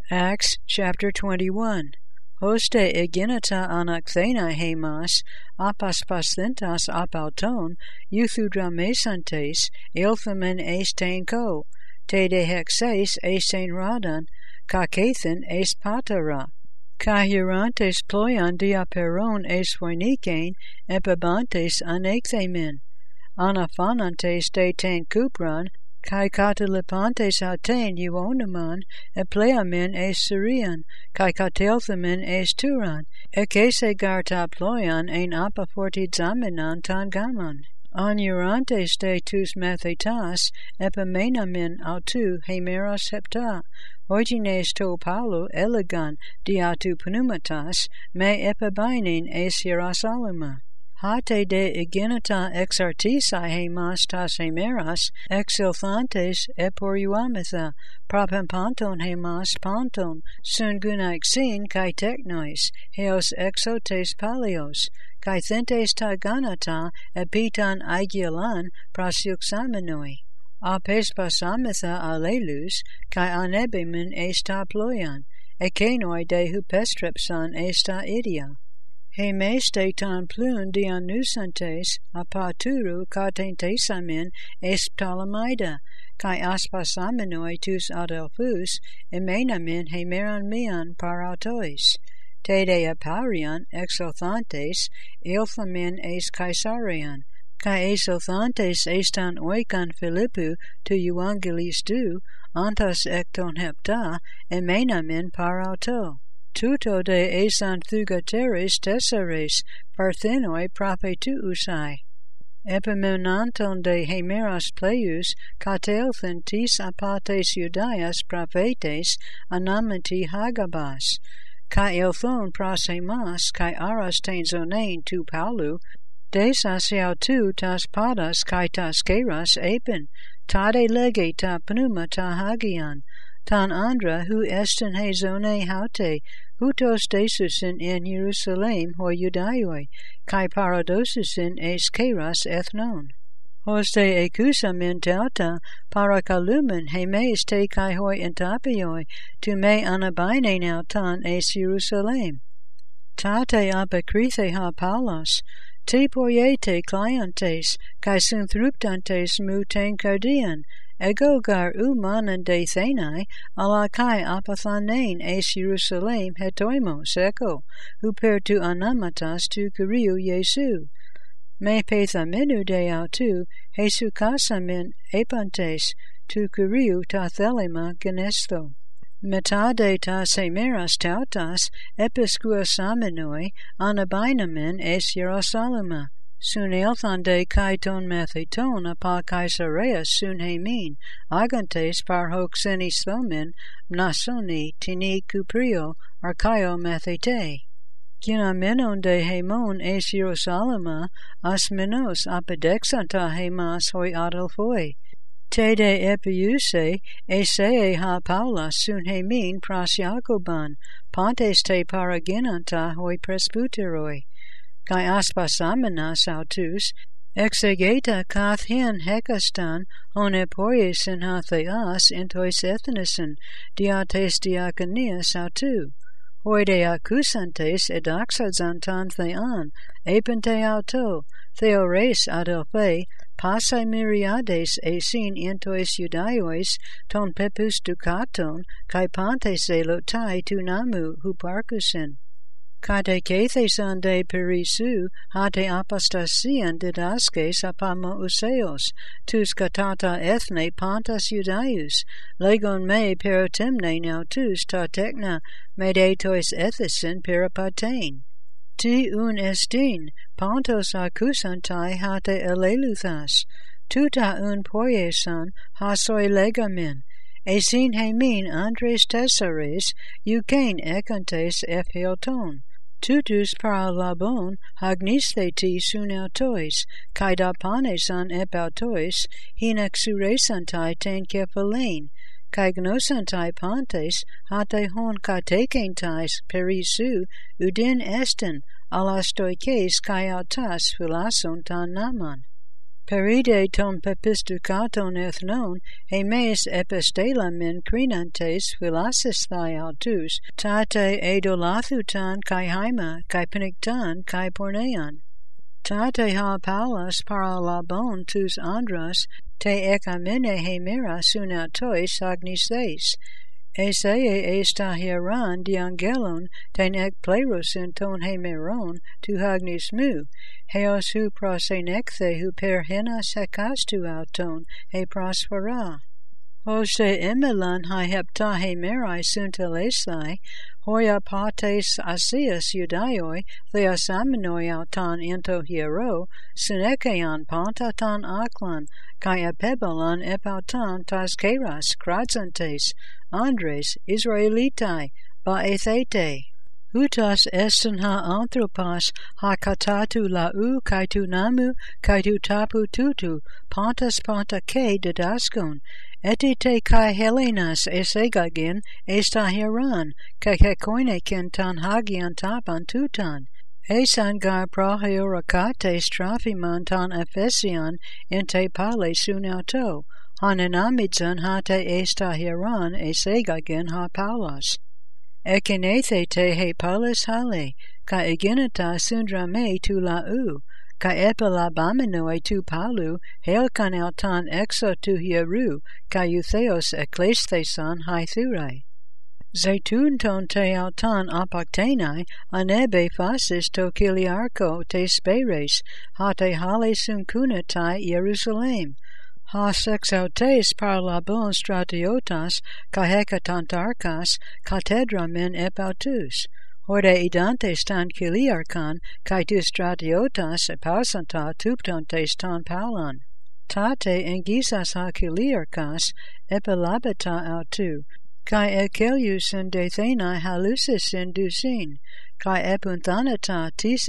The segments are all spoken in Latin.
Acts chapter 21. Hoste eginata anaxena hemas, apaspasthentes apauton, euthudramesantes, ilthamen estenko, te de hexes esten radan, kakathan es patara, kahirantes ploian diaperon es phoenikein, epibantes anexemen, anaphanantes de ten kupran, kai catalipantes aten euonoman, epleamen es Syrian, kai catelthamen es Turan, ekese garta ploian en apafortizamenan tangaman. Anurantes de tus mathetas, epimenamen autu hemeras hepta, hoigines to paulo elegan diatu pneumatas, me epibainin es Hierosalima. Hate de iginata exartisa hemas tas hemeras, exilthantes eporiuamitha, propampanton hemas panton, sun gunaixin kai technois, heos exotes palios, kai thentes ta ganata epitan aigielan prasiuxamenoi. Apes pasamitha alelus, kai anebimen esta ploian, ekenoi de hupestrepsan esta idia. Hemes de tan plun dianusantes apaturu catentesamen es Ptolemida, kai aspasamenoi tus adelphus, emenamen hemeran mean parautois. Te de aparian exothantes, ilthamen es Caesarian, kai exothantes estan oikan Philippu tu euangelis du, antas ekton hepta, emenamen parauto. Tuto de esan thugateres tesares, parthenoi prophetuusai. Epimenanton de hemeras pleius, catelthen tis apates Judaias prophetes, anamenti hagabas. Kai elthon pras hemas, kai aras ten zonein tu paulu, desas tu tas padas kai tas keras epen, tade lege ta pneuma ta hagian, tan andra hu esten he zone haute, hutos desusin in Jerusalem ho Judaioi, kai paradosusin es keras ethnon. Hoste ecusamen tauta parakalumen hemes te kai hoi entapioi, tu me anabainen autan es Jerusalem. Tate apocrithe ha Paulos, te poiete clientes, kai synthruptantes mu ten cardian, ego gar manan de thenai, ala kai apathanein es Jerusalem hetoimos echo, huper tu anamatas tu kuriu Jesu. Me pethamenu de autu, Jesu casamen epantes, tu kuriu ta thelema genesto. Metade tas hemeras tautas, episkuasamenoi, anabainamen es Hierosalima. Sun elthande kai ton matheton apa Caesarea sun hemin, agantes par hoc senis thomen, mnasoni tini kuprio, archaio mathete. Ginamenon de hemon es Hierosalima, asmenos apedexanta hemas hoi adelphoi. Te de epiuse, esee ha Paula sun hemin pras Jacoban, pantes te paraginanta hoi presbyteroi. Kai aspasamenas autus, exegeta kath hen hekastan, hon epoies in ha theas entois ethnisen, diates diakonias autu. Hoide accusantes edaxadzantan thean, epente auto, theores adelphe, pasai myriades esin entois Judaiois, ton pepus ducaton, kai pantes elotai tu namu huparcusin. Catechethesan de perisu, hate apostasian didaskes apamo useos, tus catata ethne pantas Judaius, legon me perotemne nautus ta techna, medetois ethisin peripatein. Ti un estin, pantos accusantai hate eleluthas, tuta un poiesan, hasoi legamin, esin hemin andres tesares, eucain ecantes epheoton. Tutus paralabon hagnisthe sun autois, kai dapanesan epautois, hinexuresantai ten kephalein, kai gnosantai pantes, hate hon katekentais perisu, udin esten, alastoikes kai autas philason tan naman. Peride ton pepistucaton ethnon, hemes epistelamin crinantes philasis thai altus, tate edolathutan kai haima, kai penictan, kai porneon. Tate ha paulas paralabon tus andras, te ekamene hemera sunatois agnises. Esee esta hieran diangelon, ten ek pleiros in ton hemeron, tu hagnis mu, heos hu prosenecthe hu per henas hekastu auton, he prospera. Hoste emelan hi hepta hemerai suntelesai, hoia pates asias judaioi, theosaminoi autan ento hiero, sunekean pantatan aklan, kai epebalon epautan tas keras, kratsantes, Andres, Israelitai, baethete. Hutas esten ha anthropas, ha katatu lau, kai tu namu, kai tu tapu tutu, pantas panta ke didaskon, etite kai Helenas esegagin, esta hieran, kai kekoine ken tan hagian tapan tutan. Esan gar prahioracate strophiman tan ephesian, inte pale sunauto, hanenamidzan hate esta hieran esegagin ha paulas. Ekinethe te he palas hale, ka eginata sundrame tu lau, ka epilabaminoe tu palu, helkan eltan exo tu hieru, ka eutheos eklesthesan hai thurai. Zaitun ton te altan apaktenai, anebe phasis to kiliarko te speres, hate hale sunkunatai Jerusalem. Ha sexautes parlabon stratiotas, ka hekatantarkas, catedramen epautus. Horde idantes tan kiliarkan, kai tu stratiotas epausanta tuptontes tan paulan. Tate engisas ha kiliarkas, epilabeta autu, kai ekelius in dethenai halusis in dusin, kai epunthanata tis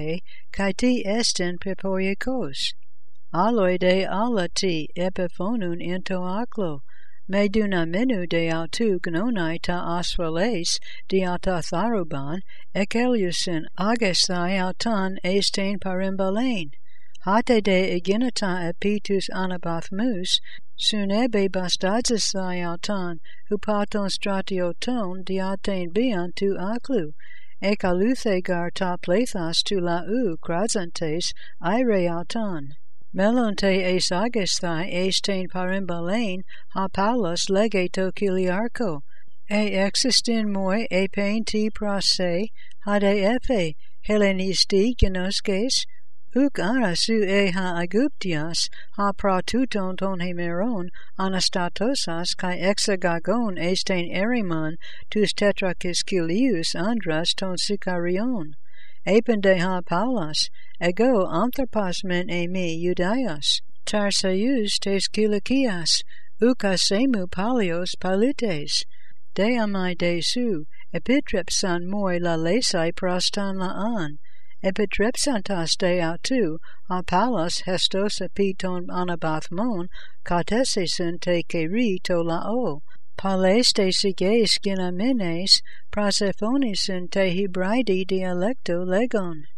kai ti estin pepoiekos. Aloi de alati epiphonun into aklo, me dunamenu de autu gnonai ta asphales diata tharuban, ekeliusin agesthai autan estain parimbalain. Hate de eginata epitus anabathmus, sunebe bastadzasai autan, hupaton stratioton diatain bian tu aklu, ekaluthe gar ta plethas tu lau krazantes aire autan. Melonte eis agesthai estain parimbalain ha paulas legeto kiliarko, existin moi epein ti prase, hade epe Hellenisti genoskes, uk arasu ha aguptias, ha pratuton ton hemeron, anastatosas kai exagagon estain eriman, tus tetrakis kilius andras ton sicarion. Epende ha paulas, ego anthropos men emi Judaios, tarseus tes kilikias, ukasemu palios palites, deamai desu, epitrepsan moi la lesai prostan laan, epitrepsantas de autu, ha palas hestos epiton anabathmon, katesesun te keri to lao, pales te siges ginamenes, prasephonisun te hybridi dialecto legon.